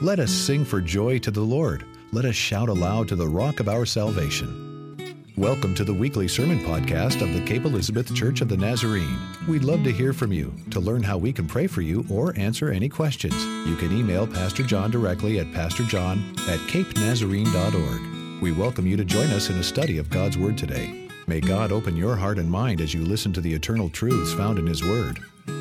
Let us sing for joy to the Lord. Let us shout aloud to the rock of our salvation. Welcome to the weekly sermon podcast of the Cape Elizabeth Church of the Nazarene. We'd love to hear from you. To learn how we can pray for you or answer any questions, you can email Pastor John directly at pastorjohn@capenazarene.org. We welcome you to join us in a study of God's Word today. May God open your heart and mind as you listen to the eternal truths found in His Word.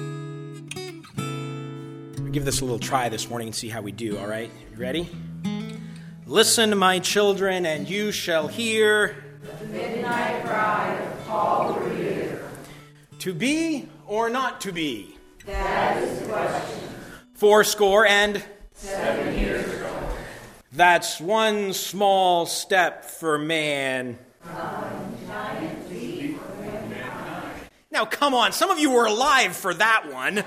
We'll give this a little try this morning and see how we do, all right? You ready? Listen, my children, and you shall hear the midnight cry of Paul Revere. To be or not to be? That is the question. 77 years ago. That's one small step for man. Giant leap for mankind. Now, come on, some of you were alive for that one.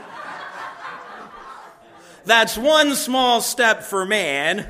That's one small step for man.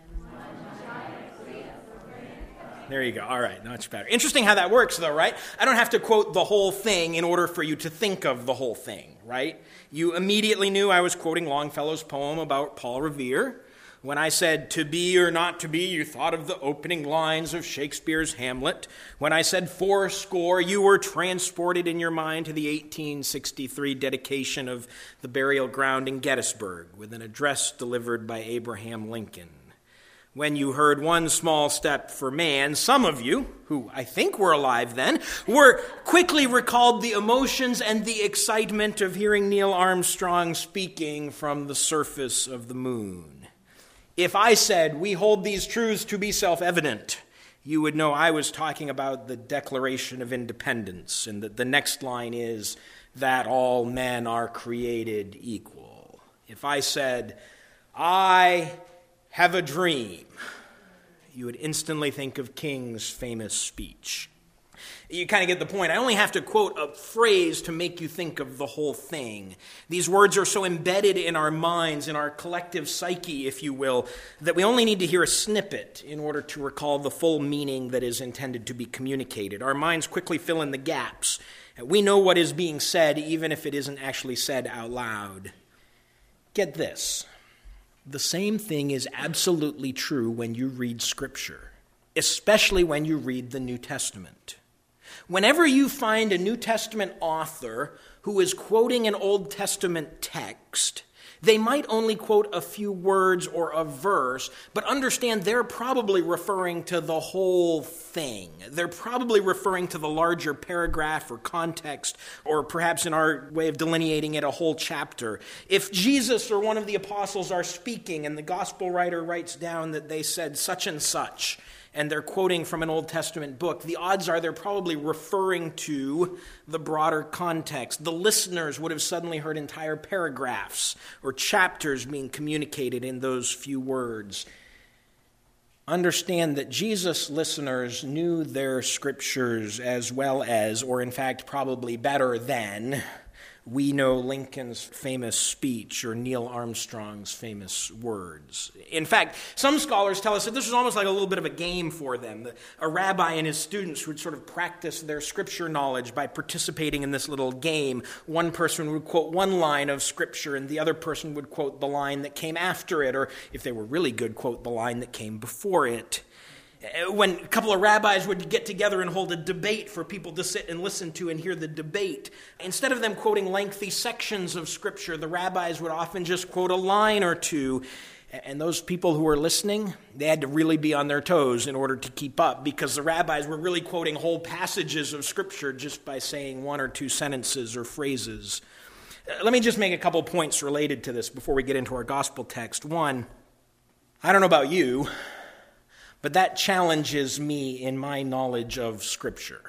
There you go. All right, much better. Interesting how that works, though, right? I don't have to quote the whole thing in order for you to think of the whole thing, right? You immediately knew I was quoting Longfellow's poem about Paul Revere. When I said to be or not to be, you thought of the opening lines of Shakespeare's Hamlet. When I said 80, you were transported in your mind to the 1863 dedication of the burial ground in Gettysburg with an address delivered by Abraham Lincoln. When you heard one small step for man, some of you, who I think were alive then, were quickly recalled the emotions and the excitement of hearing Neil Armstrong speaking from the surface of the moon. If I said, we hold these truths to be self-evident, you would know I was talking about the Declaration of Independence, and that the next line is that all men are created equal. If I said, I have a dream, you would instantly think of King's famous speech. You kind of get the point. I only have to quote a phrase to make you think of the whole thing. These words are so embedded in our minds, in our collective psyche, if you will, that we only need to hear a snippet in order to recall the full meaning that is intended to be communicated. Our minds quickly fill in the gaps. We know what is being said, even if it isn't actually said out loud. Get this. The same thing is absolutely true when you read Scripture, especially when you read the New Testament. Whenever you find a New Testament author who is quoting an Old Testament text, they might only quote a few words or a verse, but understand they're probably referring to the whole thing. They're probably referring to the larger paragraph or context, or perhaps in our way of delineating it, a whole chapter. If Jesus or one of the apostles are speaking and the gospel writer writes down that they said such and such, and they're quoting from an Old Testament book, the odds are they're probably referring to the broader context. The listeners would have suddenly heard entire paragraphs or chapters being communicated in those few words. Understand that Jesus' listeners knew their scriptures as well as, or in fact probably better than, we know Lincoln's famous speech or Neil Armstrong's famous words. In fact, some scholars tell us that this was almost like a little bit of a game for them. A rabbi and his students would sort of practice their scripture knowledge by participating in this little game. One person would quote one line of scripture and the other person would quote the line that came after it, or if they were really good, quote the line that came before it. When a couple of rabbis would get together and hold a debate for people to sit and listen to and hear the debate, instead of them quoting lengthy sections of Scripture, the rabbis would often just quote a line or two. And those people who were listening, they had to really be on their toes in order to keep up, because the rabbis were really quoting whole passages of Scripture just by saying one or two sentences or phrases. Let me just make a couple points related to this before we get into our gospel text. One, I don't know about you, but that challenges me in my knowledge of Scripture.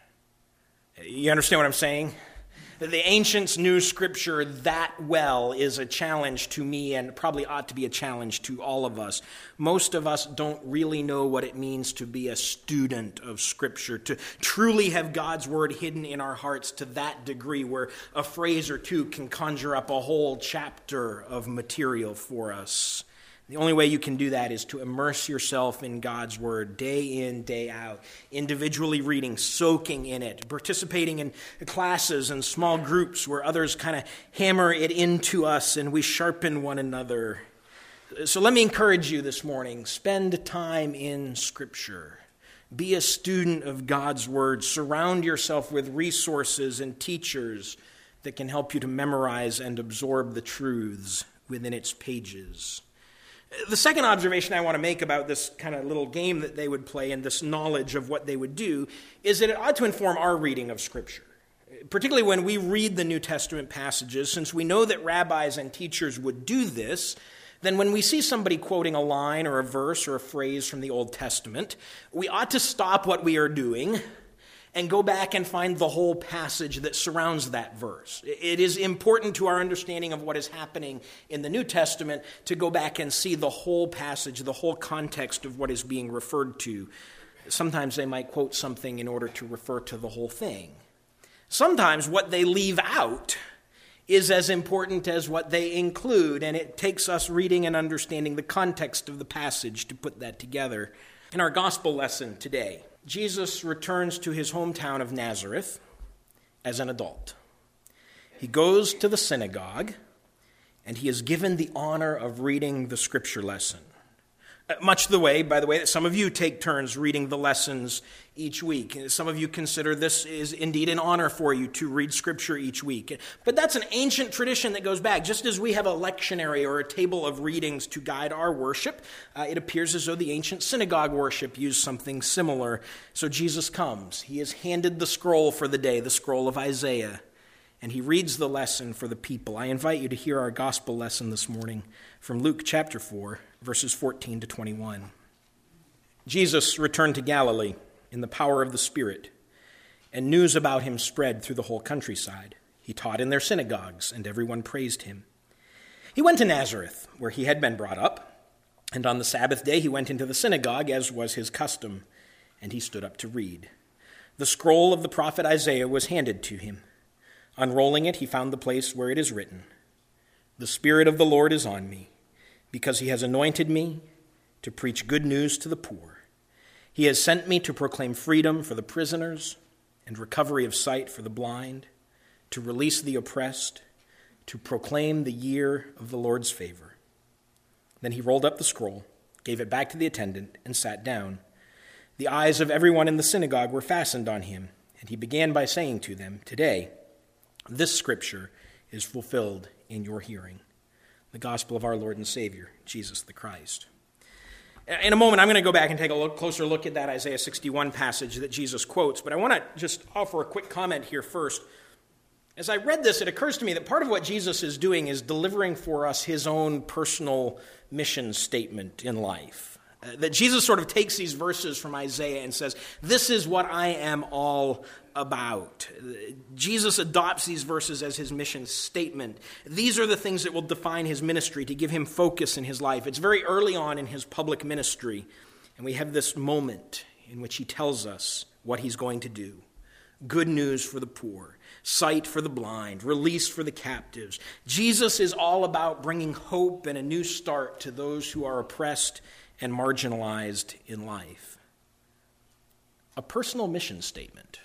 You understand what I'm saying? That the ancients knew Scripture that well is a challenge to me, and probably ought to be a challenge to all of us. Most of us don't really know what it means to be a student of Scripture, to truly have God's Word hidden in our hearts to that degree where a phrase or two can conjure up a whole chapter of material for us. The only way you can do that is to immerse yourself in God's Word day in, day out, individually reading, soaking in it, participating in classes and small groups where others kind of hammer it into us and we sharpen one another. So let me encourage you this morning. Spend time in Scripture. Be a student of God's Word. Surround yourself with resources and teachers that can help you to memorize and absorb the truths within its pages. The second observation I want to make about this kind of little game that they would play and this knowledge of what they would do is that it ought to inform our reading of Scripture. Particularly when we read the New Testament passages, since we know that rabbis and teachers would do this, then when we see somebody quoting a line or a verse or a phrase from the Old Testament, we ought to stop what we are doing and go back and find the whole passage that surrounds that verse. It is important to our understanding of what is happening in the New Testament to go back and see the whole passage, the whole context of what is being referred to. Sometimes they might quote something in order to refer to the whole thing. Sometimes what they leave out is as important as what they include, and it takes us reading and understanding the context of the passage to put that together. In our gospel lesson today, Jesus returns to his hometown of Nazareth as an adult. He goes to the synagogue, and he is given the honor of reading the scripture lesson. Much the way, by the way, that some of you take turns reading the lessons each week. Some of you consider this is indeed an honor for you to read Scripture each week. But that's an ancient tradition that goes back. Just as we have a lectionary or a table of readings to guide our worship, it appears as though the ancient synagogue worship used something similar. So Jesus comes. He is handed the scroll for the day, the scroll of Isaiah, and he reads the lesson for the people. I invite you to hear our gospel lesson this morning from Luke chapter 4, verses 14 to 21. Jesus returned to Galilee in the power of the Spirit, and news about him spread through the whole countryside. He taught in their synagogues, and everyone praised him. He went to Nazareth, where he had been brought up, and on the Sabbath day he went into the synagogue, as was his custom, and he stood up to read. The scroll of the prophet Isaiah was handed to him. Unrolling it, he found the place where it is written, "The Spirit of the Lord is on me, because he has anointed me to preach good news to the poor. He has sent me to proclaim freedom for the prisoners and recovery of sight for the blind, to release the oppressed, to proclaim the year of the Lord's favor." Then he rolled up the scroll, gave it back to the attendant, and sat down. The eyes of everyone in the synagogue were fastened on him, and he began by saying to them, "Today, this scripture is fulfilled in your hearing." The gospel of our Lord and Savior, Jesus the Christ. In a moment, I'm going to go back and take a closer look at that Isaiah 61 passage that Jesus quotes, but I want to just offer a quick comment here first. As I read this, it occurs to me that part of what Jesus is doing is delivering for us his own personal mission statement in life. That Jesus sort of takes these verses from Isaiah and says, this is what I am all about. Jesus adopts these verses as his mission statement. These are the things that will define his ministry, to give him focus in his life. It's very early on in his public ministry, and we have this moment in which he tells us what he's going to do. Good news for the poor, sight for the blind, release for the captives. Jesus is all about bringing hope and a new start to those who are oppressed and marginalized in life. A personal mission statement.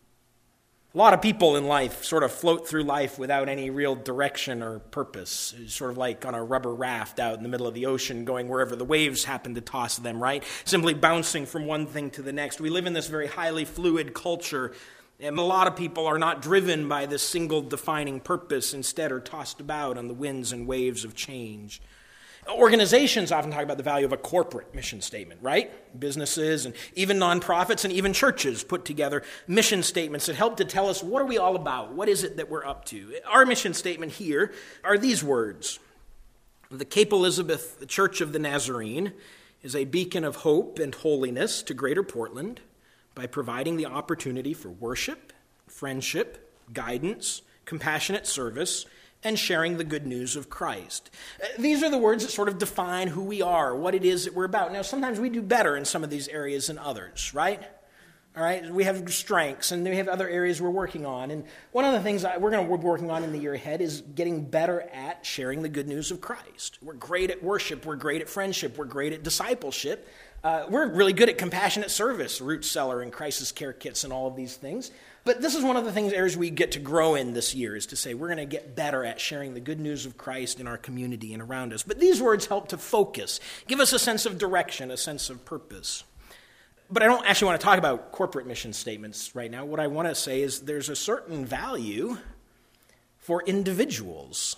A lot of people in life sort of float through life without any real direction or purpose. It's sort of like on a rubber raft out in the middle of the ocean, going wherever the waves happen to toss them, right? Simply bouncing from one thing to the next. We live in this very highly fluid culture, and a lot of people are not driven by this single defining purpose, instead are tossed about on the winds and waves of change. Organizations often talk about the value of a corporate mission statement, right? Businesses and even nonprofits and even churches put together mission statements that help to tell us, what are we all about? What is it that we're up to? Our mission statement here are these words. The Cape Elizabeth Church of the Nazarene is a beacon of hope and holiness to Greater Portland by providing the opportunity for worship, friendship, guidance, compassionate service, and sharing the good news of Christ. These are the words that sort of define who we are, what it is that we're about. Now, sometimes we do better in some of these areas than others, right? All right, we have strengths, and we have other areas we're working on. And one of the things we're going to be working on in the year ahead is getting better at sharing the good news of Christ. We're great at worship. We're great at friendship. We're great at discipleship. We're really good at compassionate service, root cellar and crisis care kits and all of these things. But this is one of the areas we get to grow in this year, is to say we're going to get better at sharing the good news of Christ in our community and around us. But these words help to focus, give us a sense of direction, a sense of purpose. But I don't actually want to talk about corporate mission statements right now. What I want to say is there's a certain value for individuals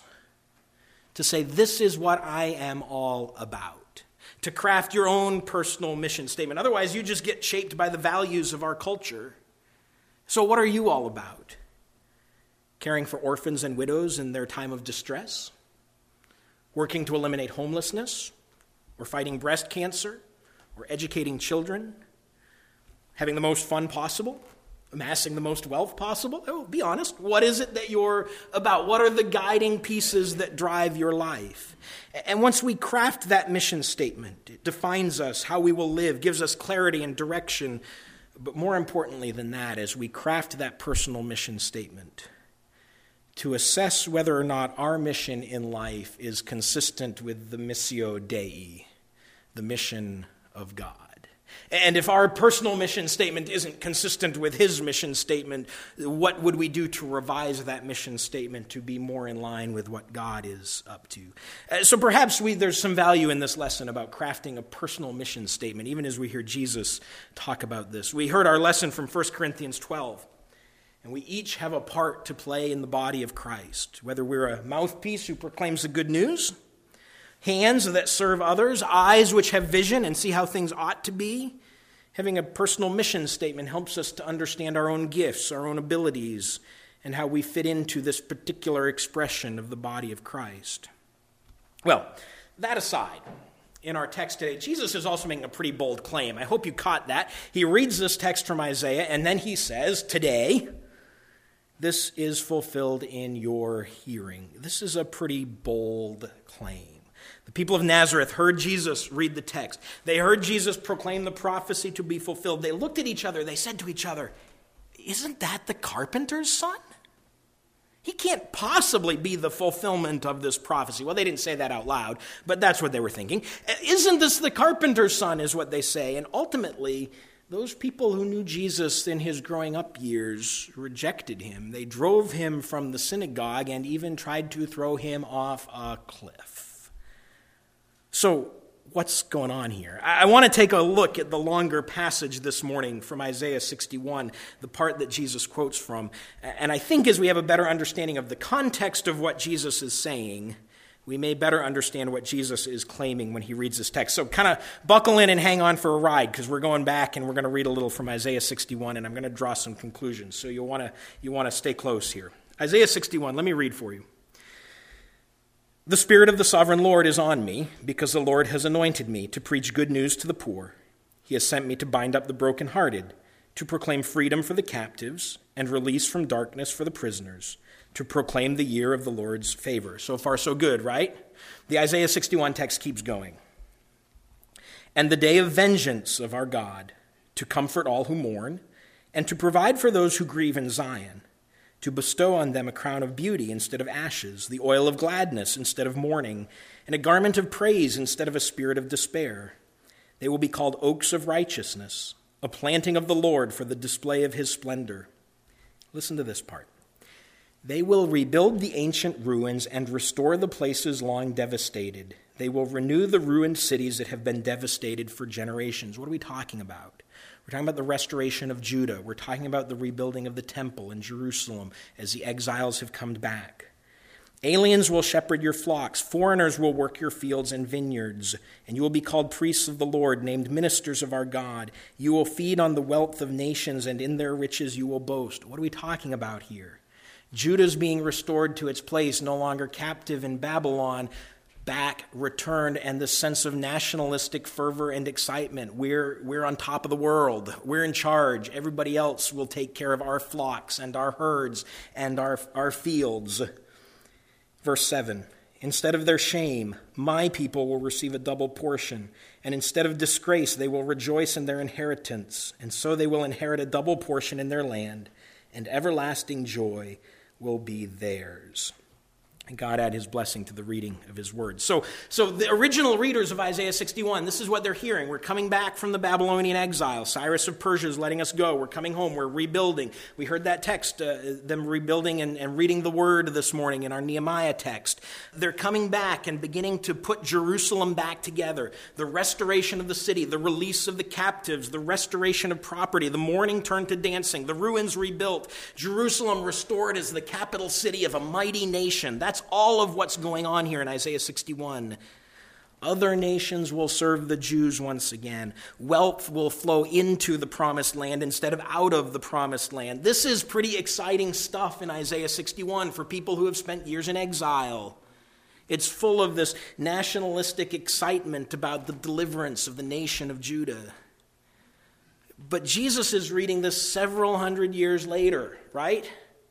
to say, this is what I am all about. To craft your own personal mission statement. Otherwise, you just get shaped by the values of our culture. So what are you all about? Caring for orphans and widows in their time of distress? Working to eliminate homelessness? Or fighting breast cancer? Or educating children? Having the most fun possible? Amassing the most wealth possible? Oh, be honest. What is it that you're about? What are the guiding pieces that drive your life? And once we craft that mission statement, it defines us, how we will live, gives us clarity and direction. But more importantly than that, as we craft that personal mission statement, to assess whether or not our mission in life is consistent with the Missio Dei, the mission of God. And if our personal mission statement isn't consistent with his mission statement, what would we do to revise that mission statement to be more in line with what God is up to? So perhaps there's some value in this lesson about crafting a personal mission statement, even as we hear Jesus talk about this. We heard our lesson from 1 Corinthians 12, and we each have a part to play in the body of Christ, whether we're a mouthpiece who proclaims the good news, hands that serve others, eyes which have vision and see how things ought to be. Having a personal mission statement helps us to understand our own gifts, our own abilities, and how we fit into this particular expression of the body of Christ. Well, that aside, in our text today, Jesus is also making a pretty bold claim. I hope you caught that. He reads this text from Isaiah, and then he says, today, this is fulfilled in your hearing. This is a pretty bold claim. The people of Nazareth heard Jesus read the text. They heard Jesus proclaim the prophecy to be fulfilled. They looked at each other. They said to each other, isn't that the carpenter's son? He can't possibly be the fulfillment of this prophecy. Well, they didn't say that out loud, but that's what they were thinking. Isn't this the carpenter's son, is what they say. And ultimately, those people who knew Jesus in his growing up years rejected him. They drove him from the synagogue and even tried to throw him off a cliff. So, what's going on here? I want to take a look at the longer passage this morning from Isaiah 61, the part that Jesus quotes from. And I think as we have a better understanding of the context of what Jesus is saying, we may better understand what Jesus is claiming when he reads this text. So kind of buckle in and hang on for a ride, because we're going back and we're going to read a little from Isaiah 61, and I'm going to draw some conclusions. So you want to stay close here. Isaiah 61, let me read for you. The Spirit of the Sovereign Lord is on me, because the Lord has anointed me to preach good news to the poor. He has sent me to bind up the brokenhearted, to proclaim freedom for the captives, and release from darkness for the prisoners, to proclaim the year of the Lord's favor. So far, so good, right? The Isaiah 61 text keeps going. And the day of vengeance of our God, to comfort all who mourn, and to provide for those who grieve in Zion, to bestow on them a crown of beauty instead of ashes, the oil of gladness instead of mourning, and a garment of praise instead of a spirit of despair. They will be called oaks of righteousness, a planting of the Lord for the display of his splendor. Listen to this part. They will rebuild the ancient ruins and restore the places long devastated. They will renew the ruined cities that have been devastated for generations. What are we talking about? We're talking about the restoration of Judah. We're talking about the rebuilding of the temple in Jerusalem as the exiles have come back. Aliens will shepherd your flocks. Foreigners will work your fields and vineyards. And you will be called priests of the Lord, named ministers of our God. You will feed on the wealth of nations, and in their riches you will boast. What are we talking about here? Judah's being restored to its place, no longer captive in Babylon, back, returned, and the sense of nationalistic fervor and excitement. We're on top of the world. We're in charge. Everybody else will take care of our flocks and our herds and our fields. Verse 7, instead of their shame, my people will receive a double portion, and instead of disgrace, they will rejoice in their inheritance, and so they will inherit a double portion in their land, and everlasting joy will be theirs. And God add his blessing to the reading of his word. So the original readers of Isaiah 61, this is what they're hearing. We're coming back from the Babylonian exile. Cyrus of Persia is letting us go. We're coming home. We're rebuilding. We heard that text, them rebuilding and reading the word this morning in our Nehemiah text. They're coming back and beginning to put Jerusalem back together. The restoration of the city, the release of the captives, the restoration of property, the mourning turned to dancing, the ruins rebuilt, Jerusalem restored as the capital city of a mighty nation. That's all of what's going on here in Isaiah 61. Other nations will serve the Jews once again. Wealth will flow into the promised land instead of out of the promised land. This is pretty exciting stuff in Isaiah 61 for people who have spent years in exile. It's full of this nationalistic excitement about the deliverance of the nation of Judah. But Jesus is reading this several hundred years later, right?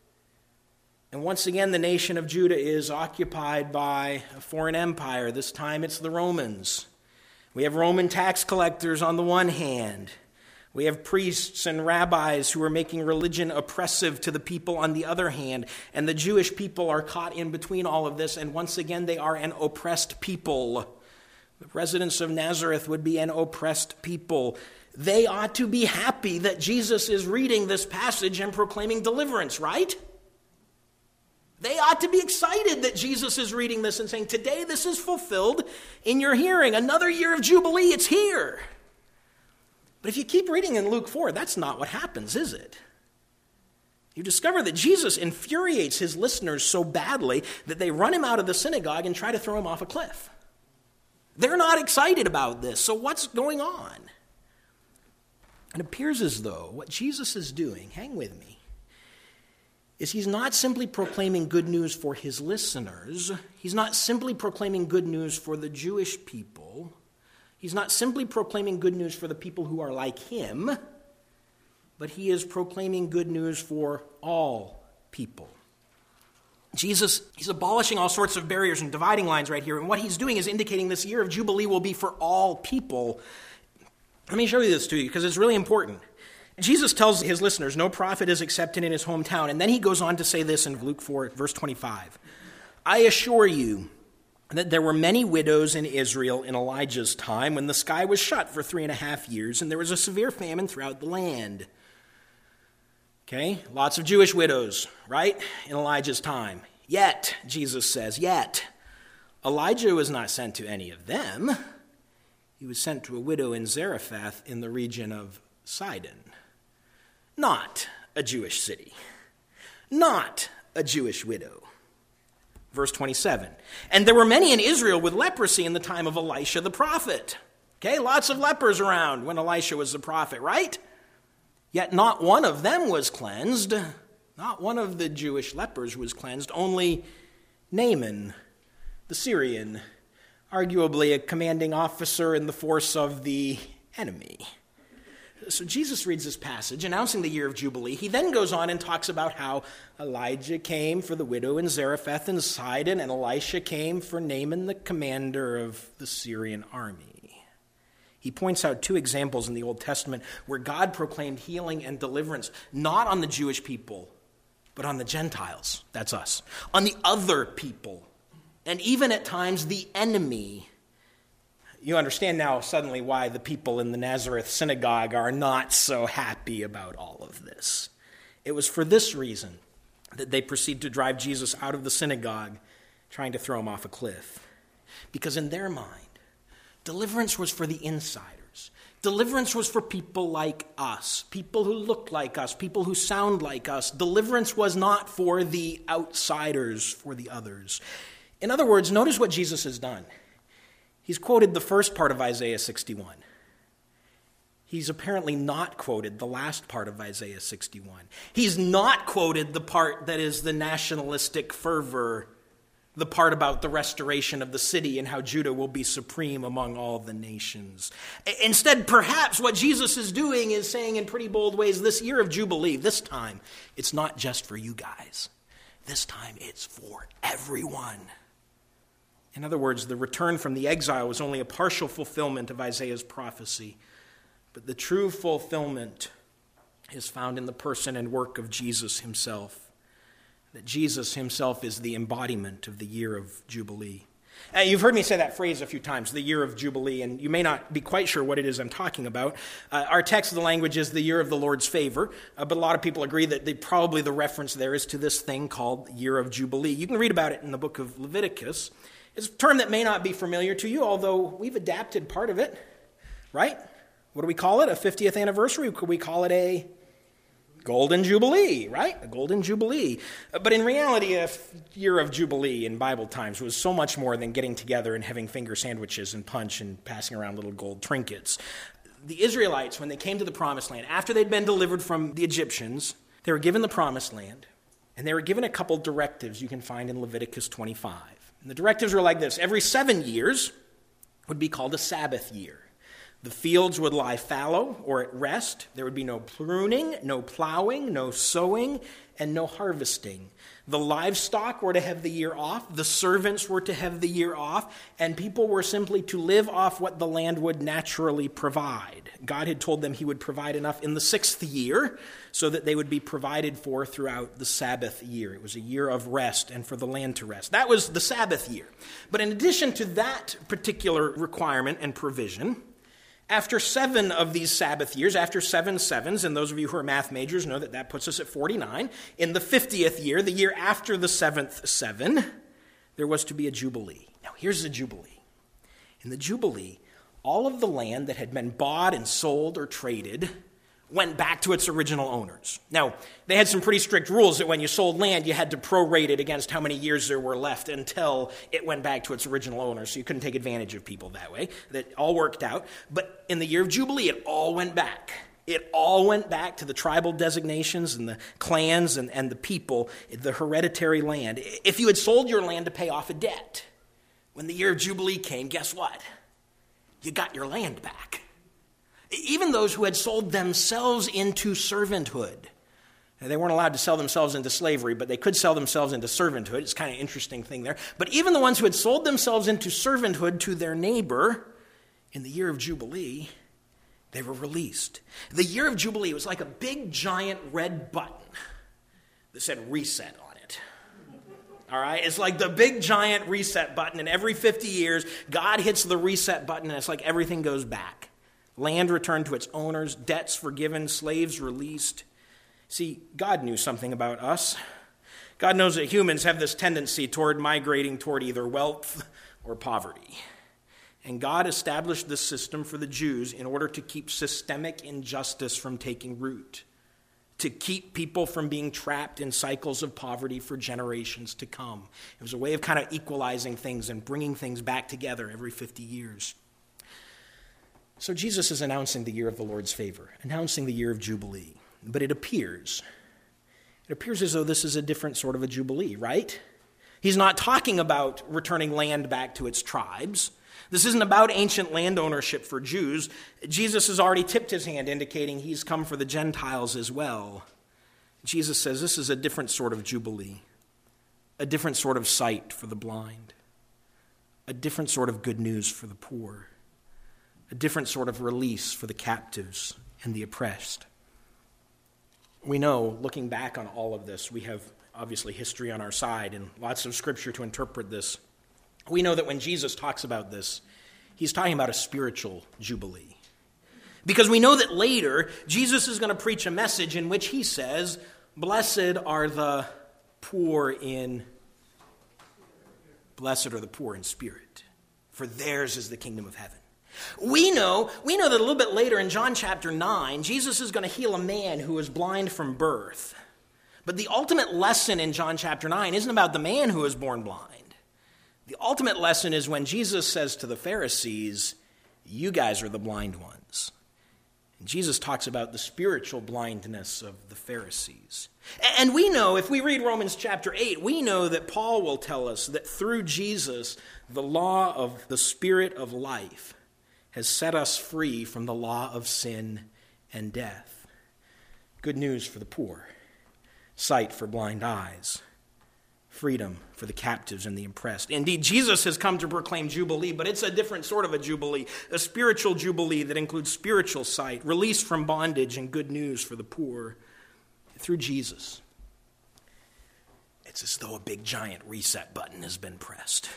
And once again, the nation of Judah is occupied by a foreign empire. This time it's the Romans. We have Roman tax collectors on the one hand. We have priests and rabbis who are making religion oppressive to the people on the other hand. And the Jewish people are caught in between all of this. And once again, they are an oppressed people. The residents of Nazareth would be an oppressed people. They ought to be happy that Jesus is reading this passage and proclaiming deliverance, right? They ought to be excited that Jesus is reading this and saying, today this is fulfilled in your hearing. Another year of Jubilee, it's here. But if you keep reading in Luke 4, that's not what happens, is it? You discover that Jesus infuriates his listeners so badly that they run him out of the synagogue and try to throw him off a cliff. They're not excited about this, so what's going on? It appears as though what Jesus is doing, hang with me, is he's not simply proclaiming good news for his listeners. He's not simply proclaiming good news for the Jewish people. He's not simply proclaiming good news for the people who are like him, but he is proclaiming good news for all people. Jesus, he's abolishing all sorts of barriers and dividing lines right here, and what he's doing is indicating this year of Jubilee will be for all people. Let me show you this to you because it's really important. Jesus tells his listeners no prophet is accepted in his hometown. And then he goes on to say this in Luke 4, verse 25. I assure you that there were many widows in Israel in Elijah's time when the sky was shut for 3.5 years and there was a severe famine throughout the land. Okay, lots of Jewish widows, right, in Elijah's time. Yet, Jesus says, Elijah was not sent to any of them. He was sent to a widow in Zarephath in the region of Sidon. Not a Jewish city. Not a Jewish widow. Verse 27. And there were many in Israel with leprosy in the time of Elisha the prophet. Okay, lots of lepers around when Elisha was the prophet, right? Yet not one of them was cleansed. Not one of the Jewish lepers was cleansed. Only Naaman, the Syrian, arguably a commanding officer in the force of the enemy. So Jesus reads this passage announcing the year of Jubilee. He then goes on and talks about how Elijah came for the widow in Zarephath and Sidon, and Elisha came for Naaman, the commander of the Syrian army. He points out 2 examples in the Old Testament where God proclaimed healing and deliverance, not on the Jewish people, but on the Gentiles. That's us. On the other people, and even at times the enemy. You understand now suddenly why the people in the Nazareth synagogue are not so happy about all of this. It was for this reason that they proceed to drive Jesus out of the synagogue, trying to throw him off a cliff. Because in their mind, deliverance was for the insiders. Deliverance was for people like us, people who look like us, people who sound like us. Deliverance was not for the outsiders, for the others. In other words, notice what Jesus has done. He's quoted the first part of Isaiah 61. He's apparently not quoted the last part of Isaiah 61. He's not quoted the part that is the nationalistic fervor, the part about the restoration of the city and how Judah will be supreme among all the nations. Instead, perhaps what Jesus is doing is saying in pretty bold ways, this year of Jubilee, this time, it's not just for you guys. This time, it's for everyone. In other words, the return from the exile was only a partial fulfillment of Isaiah's prophecy, but the true fulfillment is found in the person and work of Jesus himself. that Jesus himself is the embodiment of the year of Jubilee. You've heard me say that phrase a few times, the year of Jubilee, and you may not be quite sure what it is I'm talking about. Our text of the language is the year of the Lord's favor, but a lot of people agree that probably the reference there is to this thing called year of Jubilee. You can read about it in the book of Leviticus. It's a term that may not be familiar to you, although we've adapted part of it, right? What do we call it? A 50th anniversary? Could we call it a Golden Jubilee, right? A Golden Jubilee. But in reality, a year of Jubilee in Bible times was so much more than getting together and having finger sandwiches and punch and passing around little gold trinkets. The Israelites, when they came to the Promised Land, after they'd been delivered from the Egyptians, they were given the Promised Land, and they were given a couple directives you can find in Leviticus 25. And the directives were like this. Every 7 years would be called a Sabbath year. The fields would lie fallow or at rest. There would be no pruning, no plowing, no sowing, and no harvesting. The livestock were to have the year off. The servants were to have the year off. And people were simply to live off what the land would naturally provide. God had told them he would provide enough in the 6th year so that they would be provided for throughout the Sabbath year. It was a year of rest and for the land to rest. That was the Sabbath year. But in addition to that particular requirement and provision, after 7 of these Sabbath years, after 7 sevens, and those of you who are math majors know that puts us at 49, in the 50th year, the year after the 7th 7, there was to be a Jubilee. Now, here's the Jubilee. In the Jubilee, all of the land that had been bought and sold or traded went back to its original owners. Now, they had some pretty strict rules that when you sold land, you had to prorate it against how many years there were left until it went back to its original owners, so you couldn't take advantage of people that way. That all worked out. But in the year of Jubilee, it all went back. It all went back to the tribal designations and the clans and the people, the hereditary land. If you had sold your land to pay off a debt, when the year of Jubilee came, guess what? You got your land back. Even those who had sold themselves into servanthood. They weren't allowed to sell themselves into slavery, but they could sell themselves into servanthood. It's kind of an interesting thing there. But even the ones who had sold themselves into servanthood to their neighbor, in the year of Jubilee, they were released. The year of Jubilee was like a big, giant red button that said reset on it. All right? It's like the big, giant reset button, and every 50 years, God hits the reset button, and it's like everything goes back. Land returned to its owners, debts forgiven, slaves released. See, God knew something about us. God knows that humans have this tendency toward migrating toward either wealth or poverty. And God established this system for the Jews in order to keep systemic injustice from taking root, to keep people from being trapped in cycles of poverty for generations to come. It was a way of kind of equalizing things and bringing things back together every 50 years. So Jesus is announcing the year of the Lord's favor, announcing the year of Jubilee. But it appears as though this is a different sort of a Jubilee, right? He's not talking about returning land back to its tribes. This isn't about ancient land ownership for Jews. Jesus has already tipped his hand, indicating he's come for the Gentiles as well. Jesus says this is a different sort of Jubilee, a different sort of sight for the blind, a different sort of good news for the poor, a different sort of release for the captives and the oppressed. We know, looking back on all of this, we have obviously history on our side and lots of scripture to interpret this. We know that when Jesus talks about this, he's talking about a spiritual Jubilee. Because we know that later, Jesus is going to preach a message in which he says, blessed are the poor in spirit, for theirs is the kingdom of heaven. We know that a little bit later in John chapter 9, Jesus is going to heal a man who was blind from birth. But the ultimate lesson in John chapter 9 isn't about the man who was born blind. The ultimate lesson is when Jesus says to the Pharisees, you guys are the blind ones. And Jesus talks about the spiritual blindness of the Pharisees. And we know, if we read Romans chapter 8, we know that Paul will tell us that through Jesus, the law of the Spirit of life has set us free from the law of sin and death. Good news for the poor, sight for blind eyes, freedom for the captives and the oppressed. Indeed, Jesus has come to proclaim Jubilee, but it's a different sort of a Jubilee, a spiritual Jubilee that includes spiritual sight, release from bondage, and good news for the poor through Jesus. It's as though a big giant reset button has been pressed.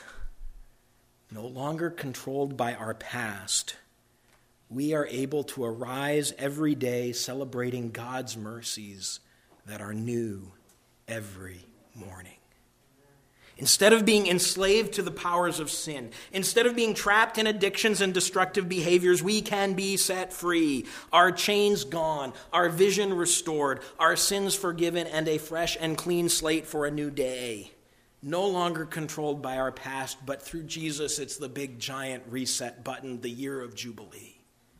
No longer controlled by our past, we are able to arise every day celebrating God's mercies that are new every morning. Instead of being enslaved to the powers of sin, instead of being trapped in addictions and destructive behaviors, we can be set free. Our chains gone, our vision restored, our sins forgiven, and a fresh and clean slate for a new day. No longer controlled by our past, but through Jesus, it's the big giant reset button, the year of Jubilee.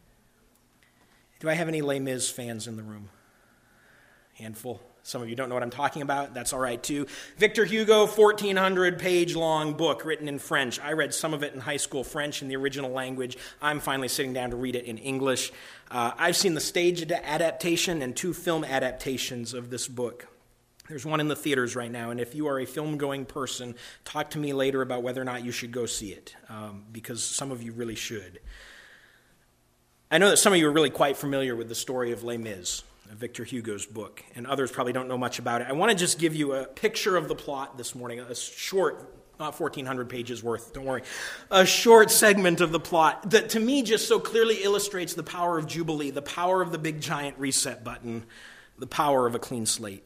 Do I have any Les Mis fans in the room? Handful. Some of you don't know what I'm talking about. That's all right, too. Victor Hugo, 1,400-page long book written in French. I read some of it in high school, French in the original language. I'm finally sitting down to read it in English. I've seen the stage adaptation and 2 film adaptations of this book. There's one in the theaters right now, and if you are a film-going person, talk to me later about whether or not you should go see it, because some of you really should. I know that some of you are really quite familiar with the story of Les Mis, Victor Hugo's book, and others probably don't know much about it. I want to just give you a picture of the plot this morning, a short, not 1,400 pages worth, don't worry, a short segment of the plot that to me just so clearly illustrates the power of Jubilee, the power of the big giant reset button, the power of a clean slate.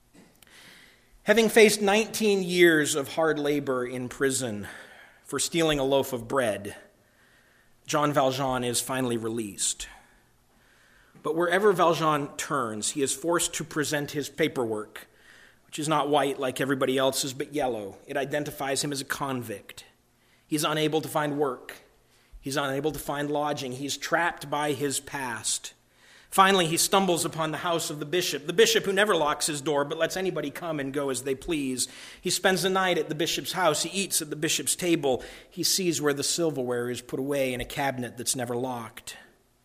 Having faced 19 years of hard labor in prison for stealing a loaf of bread, Jean Valjean is finally released. But wherever Valjean turns, he is forced to present his paperwork, which is not white like everybody else's, but yellow. It identifies him as a convict. He's unable to find work. He's unable to find lodging. He's trapped by his past. Finally, he stumbles upon the house of the bishop who never locks his door but lets anybody come and go as they please. He spends the night at the bishop's house. He eats at the bishop's table. He sees where the silverware is put away in a cabinet that's never locked.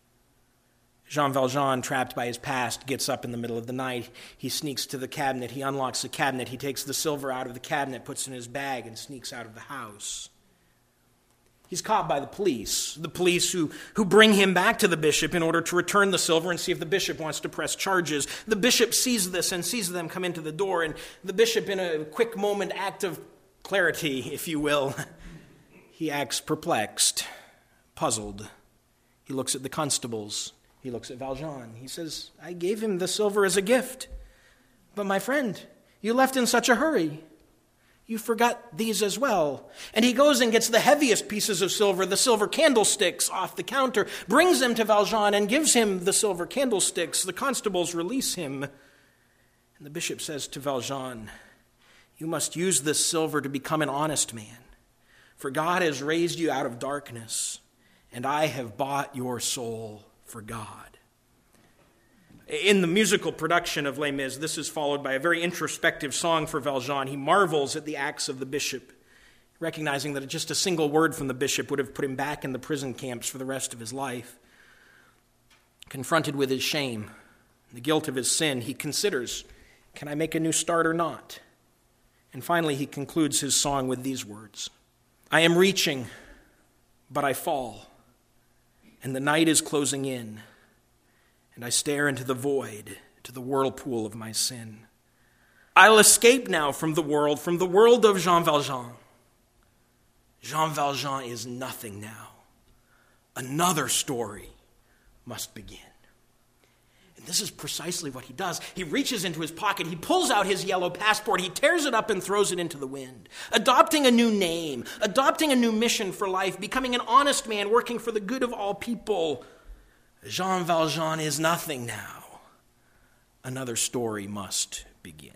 Jean Valjean, trapped by his past, gets up in the middle of the night. He sneaks to the cabinet. He unlocks the cabinet. He takes the silver out of the cabinet, puts it in his bag, and sneaks out of the house. He's caught by the police who bring him back to the bishop in order to return the silver and see if the bishop wants to press charges. The bishop sees this and sees them come into the door, and the bishop, in a quick moment, act of clarity, if you will, he acts perplexed, puzzled. He looks at the constables. He looks at Valjean. He says, I gave him the silver as a gift. But my friend, you left in such a hurry. You forgot these as well. And he goes and gets the heaviest pieces of silver, the silver candlesticks off the counter, brings them to Valjean and gives him the silver candlesticks. The constables release him. And the bishop says to Valjean, you must use this silver to become an honest man. For God has raised you out of darkness, and I have bought your soul for God. In the musical production of Les Mis, this is followed by a very introspective song for Valjean. He marvels at the acts of the bishop, recognizing that just a single word from the bishop would have put him back in the prison camps for the rest of his life. Confronted with his shame, the guilt of his sin, he considers, can I make a new start or not? And finally, he concludes his song with these words, I am reaching, but I fall. And the night is closing in, and I stare into the void, to the whirlpool of my sin. I'll escape now from the world of Jean Valjean. Jean Valjean is nothing now. Another story must begin. And this is precisely what he does. He reaches into his pocket, he pulls out his yellow passport, he tears it up and throws it into the wind, adopting a new name, adopting a new mission for life, becoming an honest man working for the good of all people. Jean Valjean is nothing now. Another story must begin.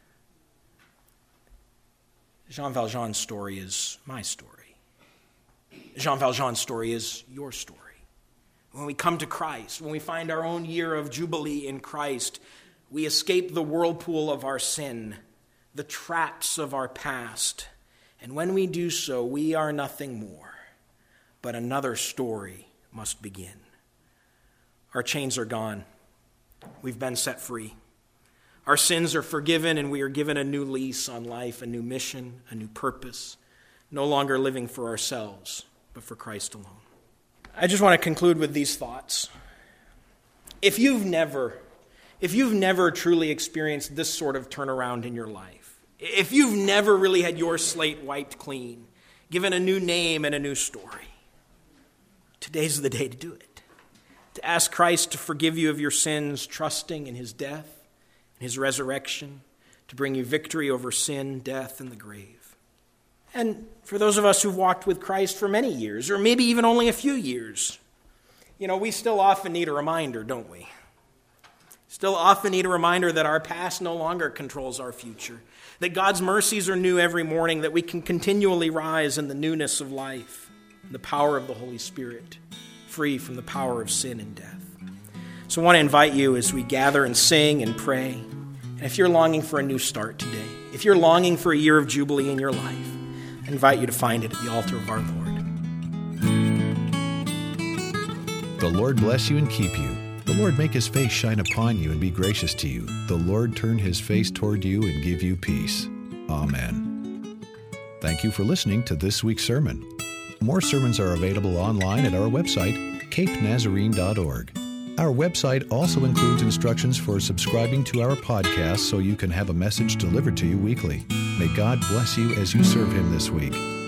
Jean Valjean's story is my story. Jean Valjean's story is your story. When we come to Christ, when we find our own year of Jubilee in Christ, we escape the whirlpool of our sin, the traps of our past. And when we do so, we are nothing more, but another story must begin. Our chains are gone. We've been set free. Our sins are forgiven, and we are given a new lease on life, a new mission, a new purpose, no longer living for ourselves, but for Christ alone. I just want to conclude with these thoughts. If you've never truly experienced this sort of turnaround in your life, if you've never really had your slate wiped clean, given a new name and a new story, today's the day to do it. To ask Christ to forgive you of your sins, trusting in his death and his resurrection, to bring you victory over sin, death, and the grave. And for those of us who've walked with Christ for many years, or maybe even only a few years, we still often need a reminder, don't we? Still often need a reminder that our past no longer controls our future, that God's mercies are new every morning, that we can continually rise in the newness of life, in the power of the Holy Spirit, free from the power of sin and death. So I want to invite you as we gather and sing and pray. And if you're longing for a new start today, if you're longing for a year of jubilee in your life, I invite you to find it at the altar of our Lord. The Lord bless you and keep you. The Lord make his face shine upon you and be gracious to you. The Lord turn his face toward you and give you peace. Amen. Thank you for listening to this week's sermon. More sermons are available online at our website, capenazarene.org. Our website also includes instructions for subscribing to our podcast so you can have a message delivered to you weekly. May God bless you as you serve him this week.